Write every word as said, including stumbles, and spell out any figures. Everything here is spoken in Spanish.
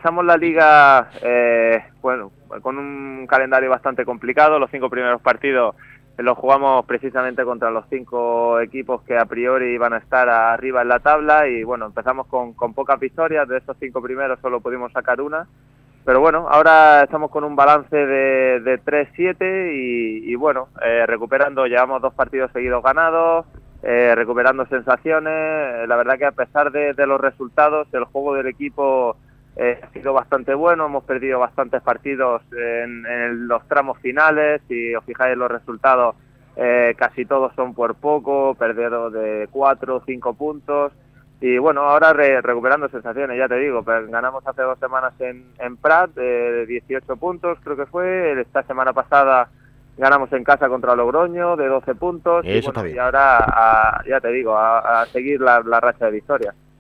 empezamos la liga eh, bueno, con un calendario bastante complicado. Los cinco primeros partidos los jugamos precisamente contra los cinco equipos que a priori iban a estar arriba en la tabla y bueno, empezamos con, con pocas victorias. De esos cinco primeros solo pudimos sacar una, pero bueno, ahora estamos con un balance de, de tres siete y, y bueno, eh, recuperando, llevamos dos partidos seguidos ganados, eh, recuperando sensaciones. La verdad que a pesar de, de los resultados, el juego del equipo Eh, ha sido bastante bueno. Hemos perdido bastantes partidos en, en los tramos finales. Si os fijáis en los resultados, eh, casi todos son por poco, perdidos de cuatro o cinco puntos. Y bueno, ahora re, recuperando sensaciones, ya te digo, pues ganamos hace dos semanas en, en Prat, de dieciocho puntos creo que fue. Esta semana pasada ganamos en casa contra Logroño de doce puntos. Eso y, está bueno, bien. y ahora, a, ya te digo, a, a seguir la, la racha de victorias.